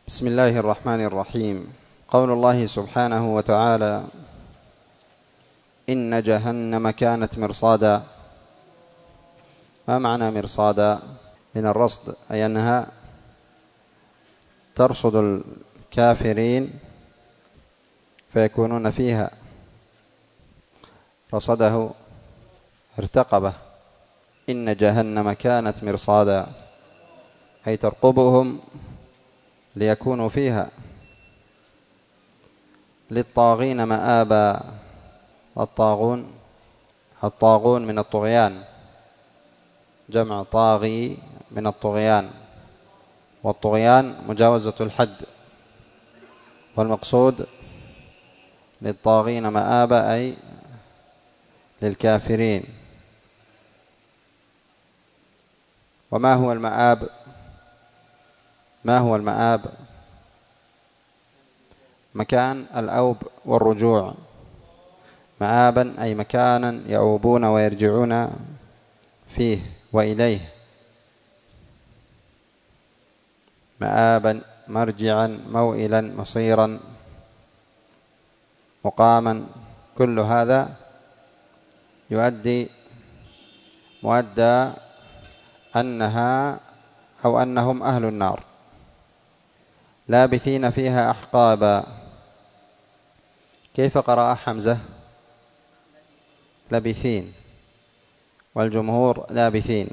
بسم الله الرحمن الرحيم. قول الله سبحانه وتعالى: إن جهنم كانت مرصادا. ما معنى مرصادا؟ من الرصد، أي أنها ترصد الكافرين فيكونون فيها. رصده ارتقبه. إن جهنم كانت مرصادا، أي ترقبهم ليكونوا فيها. للطاغين مآبا. الطاغون من الطغيان، جمع طاغي من الطغيان، والطغيان مجاوزة الحد، والمقصود للطاغين مآبا أي للكافرين. وما هو المآب؟ ما هو المآب؟ مكان الأوب والرجوع. مآبا أي مكانا يؤوبون ويرجعون فيه وإليه. مآبا، مرجعا، موئلا، مصيرا، مقاما، كل هذا مؤدى أنها أو أنهم أهل النار، لابثين فيها أحقابا. كيف قرأ حمزة؟ لابثين، والجمهور لابثين.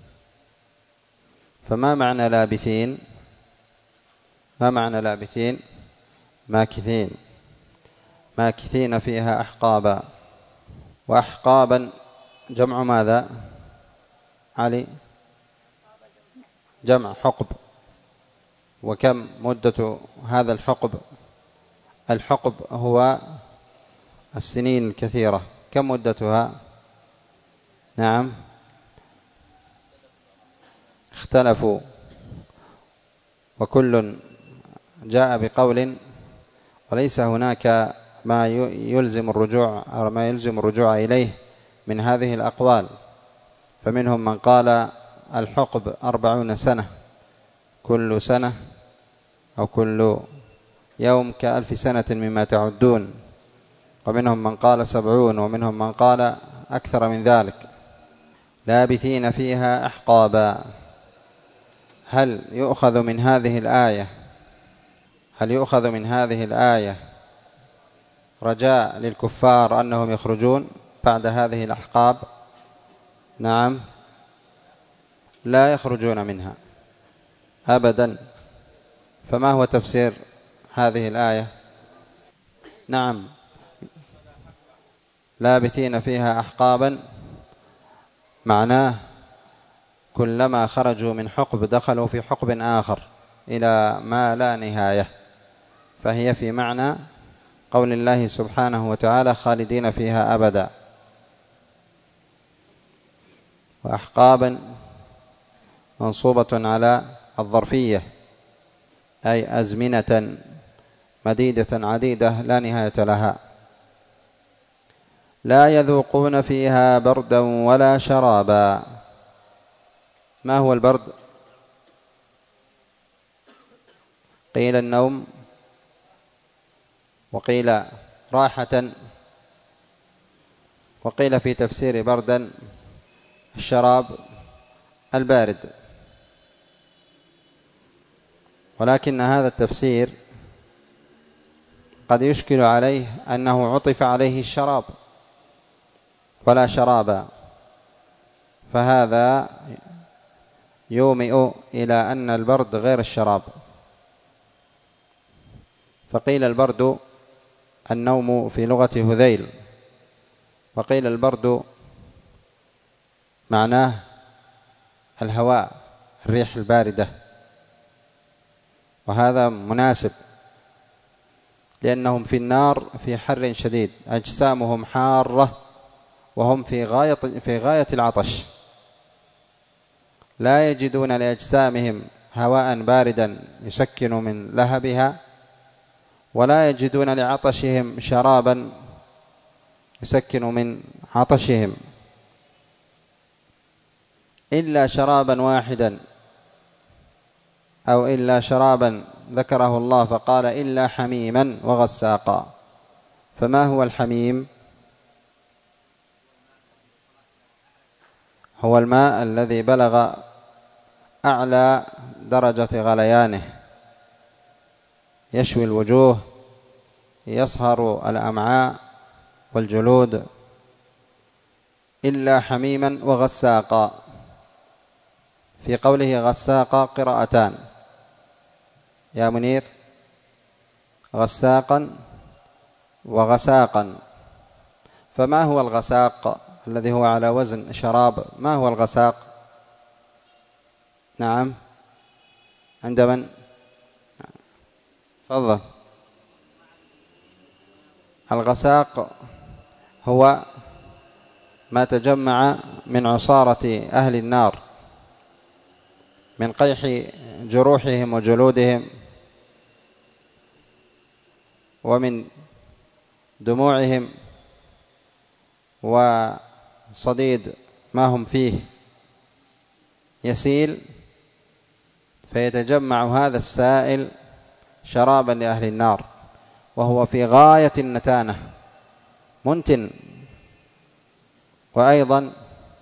فما معنى لابثين؟ ما معنى لابثين؟ ماكثين، ماكثين فيها أحقابا. وأحقابا جمع ماذا علي؟ جمع حقب. وكم مدة هذا الحقب؟ الحقب هو السنين الكثيرة. كم مدتها؟ نعم، اختلفوا، وكل جاء بقول، وليس هناك ما يلزم الرجوع أو ما يلزم الرجوع إليه من هذه الأقوال. فمنهم من قال الحقب 40 سنة، كل سنة أو كل يوم ك1000 سنة مما تعدون. ومنهم من قال 70، ومنهم من قال أكثر من ذلك. لابثين فيها أحقابا. هل يؤخذ من هذه الآية رجاء للكفار أنهم يخرجون بعد هذه الأحقاب؟ نعم، لا يخرجون منها أبدا. فما هو تفسير هذه الآية؟ نعم، لابثين فيها أحقابا معناه كلما خرجوا من حقب دخلوا في حقب آخر إلى ما لا نهاية. فهي في معنى قول الله سبحانه وتعالى: خالدين فيها أبدا. وأحقابا منصوبة على الظرفية، أي أزمنة مديدة عديدة لا نهاية لها. لا يذوقون فيها بردا ولا شرابا. ما هو البرد؟ قيل النوم، وقيل راحة، وقيل في تفسير بردا الشراب البارد. ولكن هذا التفسير قد يشكل عليه أنه عطف عليه الشراب ولا شرابا، فهذا يومئ إلى أن البرد غير الشراب. فقيل البرد النوم في لغة هذيل، وقيل البرد معناه الهواء، الريح الباردة. وهذا مناسب، لأنهم في النار في حر شديد، أجسامهم حارة، وهم في غاية العطش، لا يجدون لأجسامهم هواء باردا يسكن من لهبها، ولا يجدون لعطشهم شرابا يسكن من عطشهم، إلا شرابا واحدا أو إلا شرابا ذكره الله فقال إلا حميما وغساقا. فما هو الحميم؟ هو الماء الذي بلغ أعلى درجة غليانه، يشوي الوجوه، يصهر الأمعاء والجلود. إلا حميما وغساقا. في قوله غساقا قراءتان يا منير، غساقا وغساقا. فما هو الغساق الذي هو على وزن شراب؟ ما هو الغساق؟ نعم، عند من؟ تفضل. الغساق هو ما تجمع من عصارة أهل النار، من قيح جروحهم وجلودهم، ومن دموعهم وصديد ما هم فيه يسيل، فيتجمع هذا السائل شرابا لأهل النار، وهو في غاية النتانة، منتن، وأيضا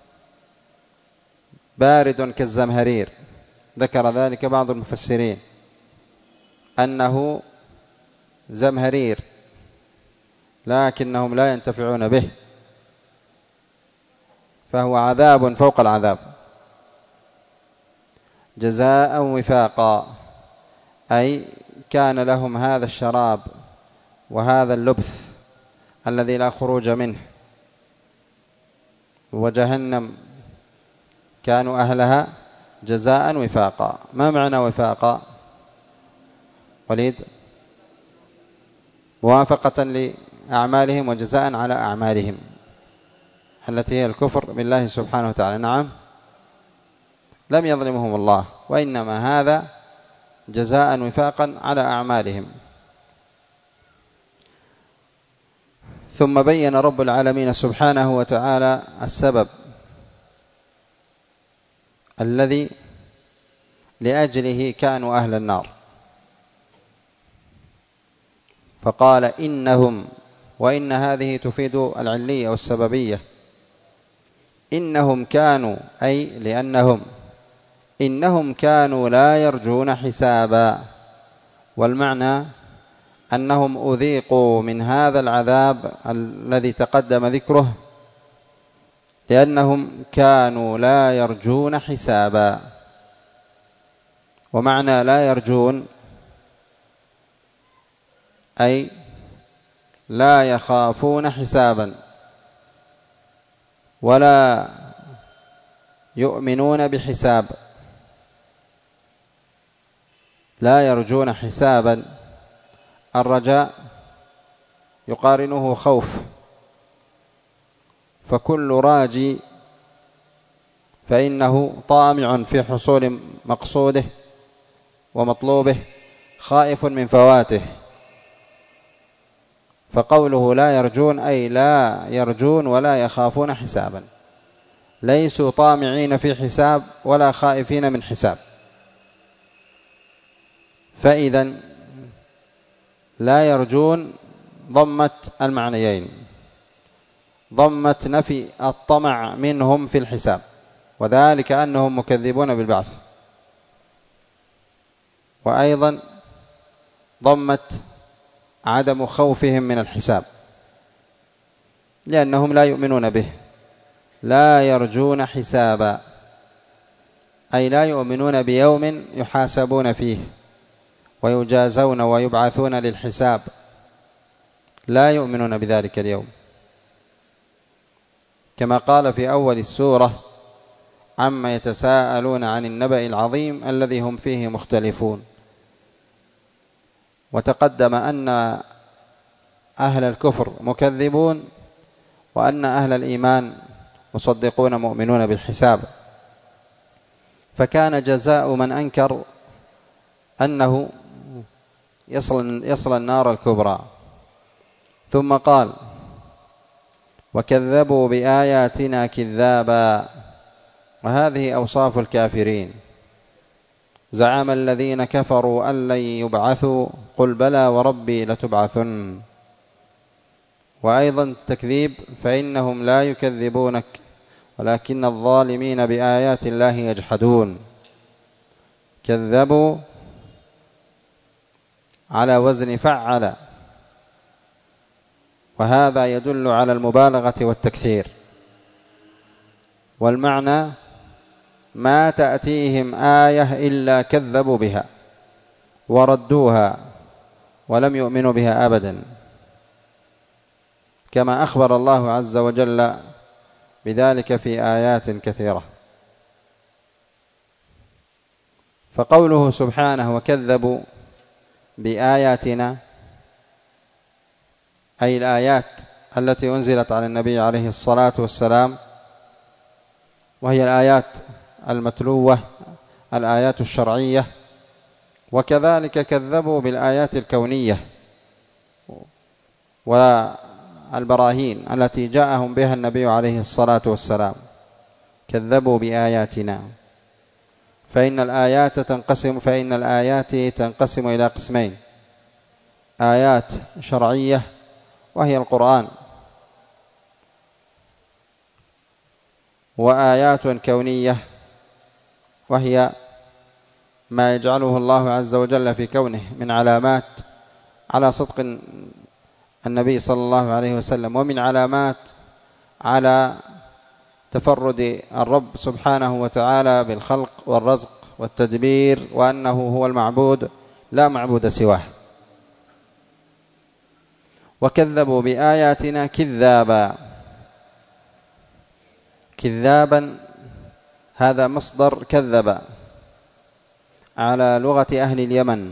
بارد كالزمهرير. ذكر ذلك بعض المفسرين أنه زمهرير، لكنهم لا ينتفعون به، فهو عذاب فوق العذاب. جزاء وفاقا، أي كان لهم هذا الشراب وهذا اللبث الذي لا خروج منه. وجهنم كانوا أهلها جزاء وفاقا. ما معنى وفاقا وليد؟ موافقة لأعمالهم وجزاء على أعمالهم التي هي الكفر بالله سبحانه وتعالى. نعم، لم يظلمهم الله، وإنما هذا جزاء وفاقا على أعمالهم. ثم بين رب العالمين سبحانه وتعالى السبب الذي لأجله كانوا أهل النار، فقال إنهم، وإن هذه تفيد العلية والسببية. إنهم كانوا، أي لأنهم، إنهم كانوا لا يرجون حسابا. والمعنى أنهم أذيقوا من هذا العذاب الذي تقدم ذكره لأنهم كانوا لا يرجون حسابا. ومعنى لا يرجون أي لا يخافون حسابا ولا يؤمنون بحساب. لا يرجون حسابا، الرجاء يقارنه خوف، فكل راجي فإنه طامع في حصول مقصوده ومطلوبه، خائف من فواته. فقوله لا يرجون أي لا يرجون ولا يخافون حسابا، ليسوا طامعين في حساب ولا خائفين من حساب. فإذا لا يرجون ضمت المعنيين، ضمت نفي الطمع منهم في الحساب، وذلك أنهم مكذبون بالبعث، وأيضا ضمت عدم خوفهم من الحساب لأنهم لا يؤمنون به. لا يرجون حسابا أي لا يؤمنون بيوم يحاسبون فيه ويجازون ويبعثون للحساب، لا يؤمنون بذلك اليوم، كما قال في أول السورة عما يتساءلون عن النبأ العظيم الذي هم فيه مختلفون. وتقدم أن أهل الكفر مكذبون وأن أهل الإيمان مصدقون مؤمنون بالحساب. فكان جزاء من أنكر أنه يصل النار الكبرى. ثم قال وكذبوا بآياتنا كذابا، وهذه أوصاف الكافرين. زعم الذين كفروا أن لن يبعثوا قل بلى وربي لتبعثن. وأيضا التكذيب فإنهم لا يكذبونك ولكن الظالمين بآيات الله يجحدون. كذبوا على وزن فعل، وهذا يدل على المبالغة والتكثير. والمعنى ما تأتيهم آية إلا كذبوا بها وردوها ولم يؤمنوا بها أبدا، كما أخبر الله عز وجل بذلك في آيات كثيرة. فقوله سبحانه وكذبوا بآياتنا أي الآيات التي أنزلت على النبي عليه الصلاة والسلام، وهي الآيات المتلوة الآيات الشرعية، وكذلك كذبوا بالآيات الكونية والبراهين التي جاءهم بها النبي عليه الصلاة والسلام. كذبوا بآياتنا فإن الآيات تنقسم إلى قسمين: آيات شرعية وهي القرآن، وآيات كونية وهي ما يجعله الله عز وجل في كونه من علامات على صدق النبي صلى الله عليه وسلم، ومن علامات على تفرد الرب سبحانه وتعالى بالخلق والرزق والتدبير، وأنه هو المعبود لا معبود سواه. وكذبوا بآياتنا كذابا هذا مصدر كذب على لغة أهل اليمن.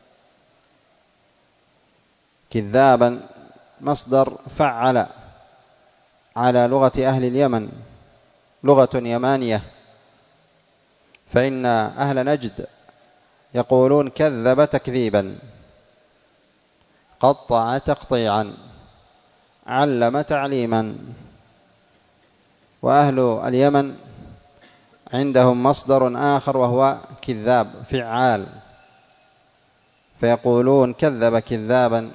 كذابا مصدر فعل على لغة أهل اليمن، لغة يمانية. فإن أهل نجد يقولون كذب تكذيبا، قطع تقطيعا، علم تعليما. وأهل اليمن عندهم مصدر آخر وهو كذاب فعال، فيقولون كذب كذابا،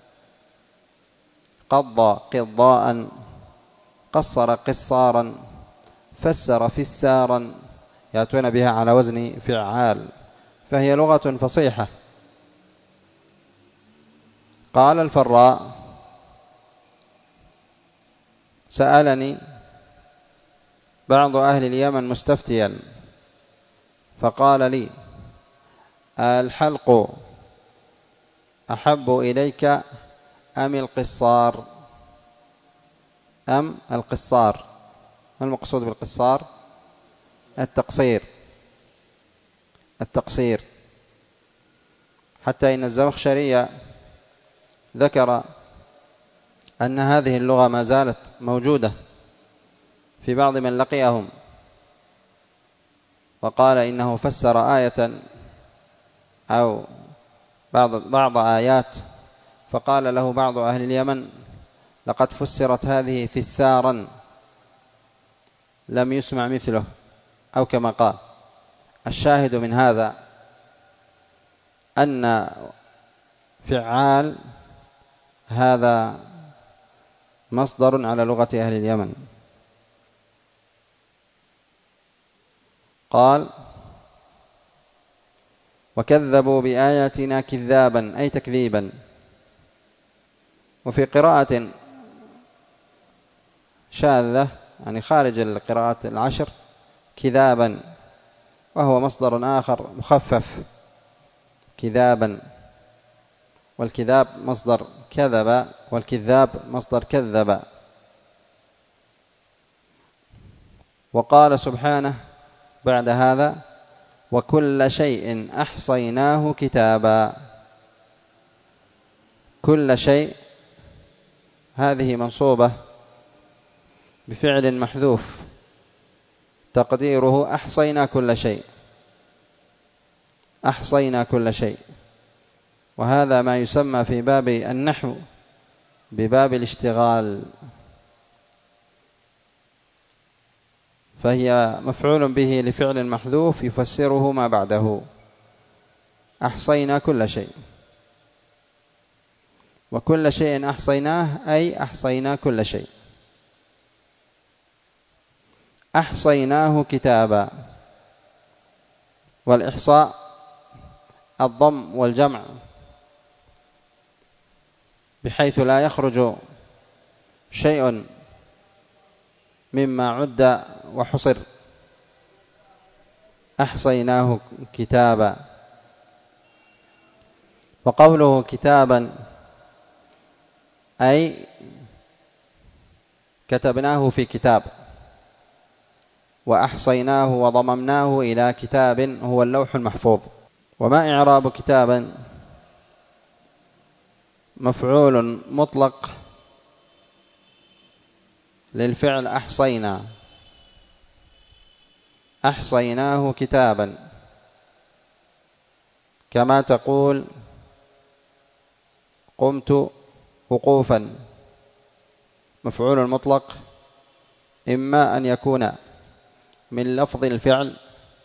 قضى قضاء، قصر قصارا، فسر فسارا، يأتون بها على وزن فعال، فهي لغة فصيحة. قال الفراء: سألني بعض أهل اليمن مستفتيا فقال لي: الحلق أحب إليك أم القصار؟ أم القصار؟ ما المقصود بالقصار؟ التقصير. حتى إن الزمخشري ذكر أن هذه اللغة ما زالت موجودة في بعض من لقيهم، وقال إنه فسر آية أو بعض آيات، فقال له بعض أهل اليمن: لقد فسرت هذه فسارا لم يسمع مثله، أو كما قال. الشاهد من هذا أن فعال هذا مصدر على لغة أهل اليمن. قال: وكذبوا بآياتنا كذابا أي تكذيبا. وفي قراءة شاذة يعني خارج القراءات العشر كذابا، وهو مصدر آخر مخفف، كذابا، والكذاب مصدر كذب، والكذاب مصدر كذب. وقال سبحانه بعد هذا: وكل شيء أحصيناه كتابا. كل شيء هذه منصوبة بفعل محذوف تقديره أحصينا كل شيء، أحصينا كل شيء. وهذا ما يسمى في باب النحو بباب الاشتغال، فهي مفعول به لفعل محذوف يفسره ما بعده. أحصينا كل شيء، وكل شيء أحصيناه أي أحصينا كل شيء. أحصيناه كتابا، والإحصاء الضم والجمع بحيث لا يخرج شيء مما عد وحصر. أحصيناه كتابا. وقوله كتابا أي كتبناه في كتاب، وأحصيناه وضممناه إلى كتاب هو اللوح المحفوظ. وما إعراب كتابا؟ مفعول مطلق للفعل أحصينا، أحصيناه كتابا، كما تقول قمت وقوفا. مفعول مطلق إما أن يكون من لفظ الفعل،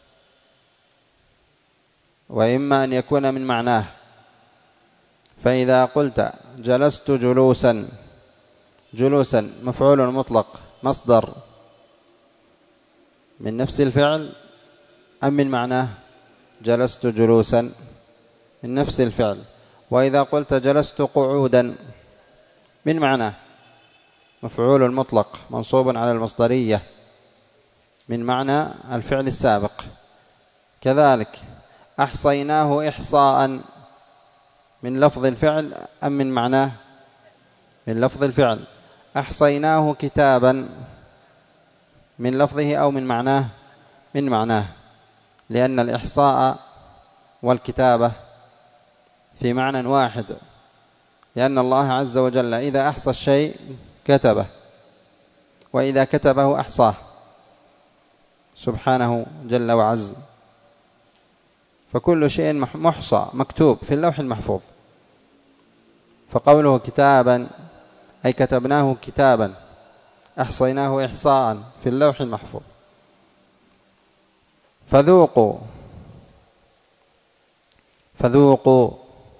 وإما أن يكون من معناه. فإذا قلت جلست جلوسا، جلوسا مفعول مطلق مصدر من نفس الفعل أم من معناه؟ جلست جلوسا من نفس الفعل. وإذا قلت جلست قعودا من معناه؟ مفعول مطلق منصوب على المصدرية من معنى الفعل السابق. كذلك أحصيناه إحصاء من لفظ الفعل أم من معناه؟ من لفظ الفعل. أحصيناه كتابا من لفظه أو من معناه؟ من معناه، لأن الإحصاء والكتابة في معنى واحد، لأن الله عز وجل إذا أحصى الشيء كتبه، وإذا كتبه أحصاه سبحانه جل وعز. فكل شيء محصى مكتوب في اللوح المحفوظ. فقوله كتابا أي كتبناه كتابا، أحصيناه إحصاء في اللوح المحفوظ. فذوقوا، فذوقوا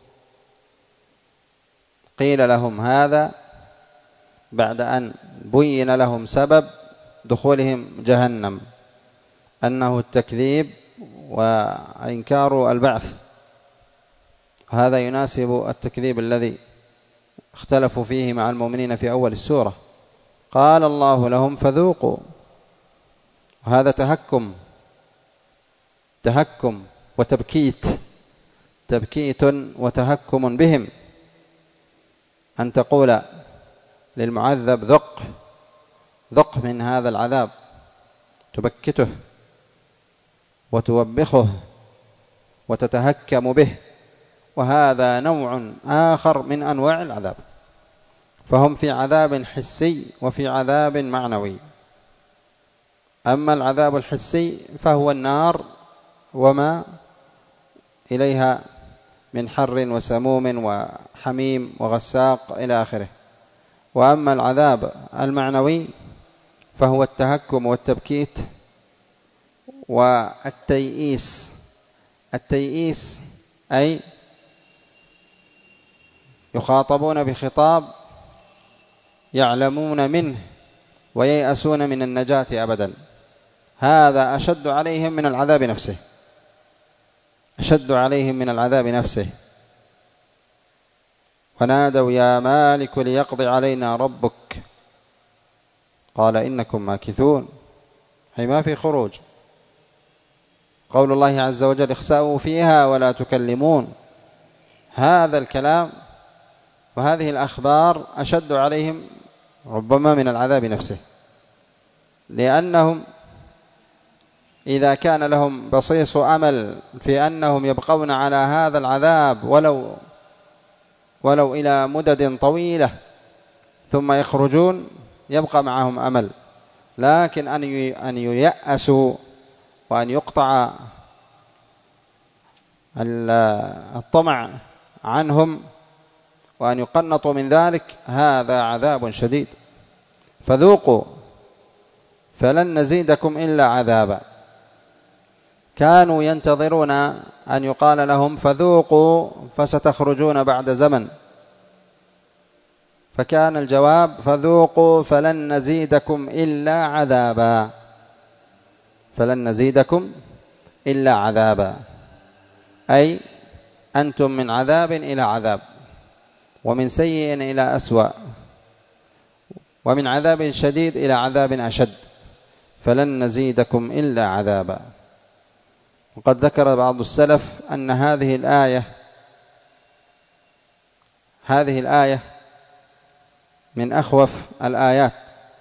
قيل لهم هذا بعد أن بين لهم سبب دخولهم جهنم، أنه التكذيب وإنكار البعث. هذا يناسب التكذيب الذي اختلفوا فيه مع المؤمنين في أول السورة. قال الله لهم فذوقوا، وهذا تهكم وتبكيت، تبكيت وتهكم بهم، أن تقول للمعذب ذق من هذا العذاب، تبكته وتوبخه وتتهكم به، وهذا نوع آخر من أنواع العذاب. فهم في عذاب حسي وفي عذاب معنوي. أما العذاب الحسي فهو النار وما إليها من حر وسموم وحميم وغساق إلى آخره. وأما العذاب المعنوي فهو التهكم والتبكيت والتيئيس. التيئيس أي يخاطبون بخطاب يعلمون منه وييأسون من النجاة أبدا. هذا أشد عليهم من العذاب نفسه، أشد عليهم من العذاب نفسه. ونادوا يا مالك ليقضي علينا ربك قال إنكم ماكثون، أي ما في خروج. قول الله عز وجل اخسأوا فيها ولا تكلمون، هذا الكلام وهذه الأخبار أشد عليهم ربما من العذاب نفسه، لأنهم إذا كان لهم بصيص أمل في أنهم يبقون على هذا العذاب ولو إلى مدد طويلة ثم يخرجون يبقى معهم أمل. لكن أن ييأسوا وأن يقطع الطمع عنهم وأن يقنطوا من ذلك، هذا عذاب شديد. فذوقوا فلن نزيدكم إلا عذابا. كانوا ينتظرون أن يقال لهم فذوقوا فستخرجون بعد زمن، فكان الجواب فذوقوا فلن نزيدكم إلا عذابا، فلن نزيدكم إلا عذابا، أي أنتم من عذاب إلى عذاب، ومن سيء إلى أسوأ، ومن عذاب شديد إلى عذاب أشد، فلن نزيدكم إلا عذابا. وقد ذكر بعض السلف أن هذه الآية من أخوف الآيات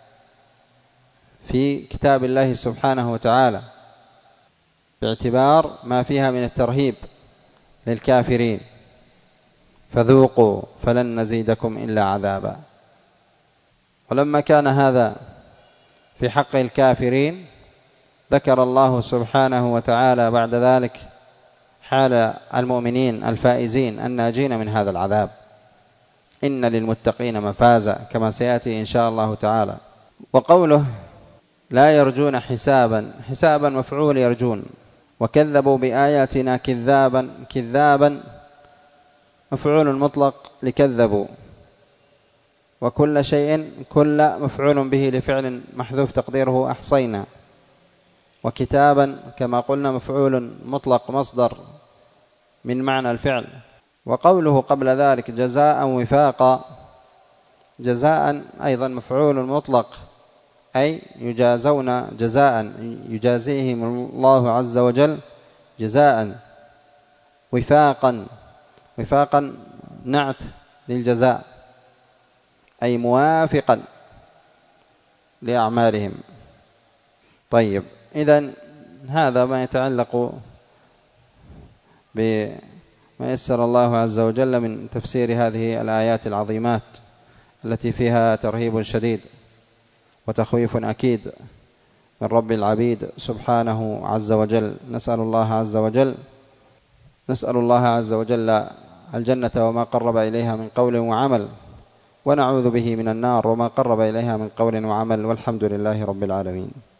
في كتاب الله سبحانه وتعالى، باعتبار ما فيها من الترهيب للكافرين، فذوقوا فلن نزيدكم إلا عذابا. ولما كان هذا في حق الكافرين ذكر الله سبحانه وتعالى بعد ذلك حال المؤمنين الفائزين الناجين من هذا العذاب، إن للمتقين مفازا، كما سيأتي إن شاء الله تعالى. وقوله لا يرجون حسابا مفعول يرجون، وكذبوا بآياتنا كذابا مفعول مطلق لكذبوا، وكل شيء كل مفعول به لفعل محذوف تقديره أحصينا، وكتابا كما قلنا مفعول مطلق مصدر من معنى الفعل. وقوله قبل ذلك جزاء وفاقا، جزاء أيضا مفعول مطلق، أي يجازون جزاء، يجازيهم الله عز وجل جزاء. وفاقا نعت للجزاء، أي موافقا لأعمالهم. طيب، إذن هذا ما يتعلق بما يسر الله عز وجل من تفسير هذه الآيات العظيمات التي فيها ترهيب شديد وتخويف أكيد من رب العبيد سبحانه عز وجل. نسأل الله عز وجل الجنة وما قرب إليها من قول وعمل، ونعوذ به من النار وما قرب إليها من قول وعمل، والحمد لله رب العالمين.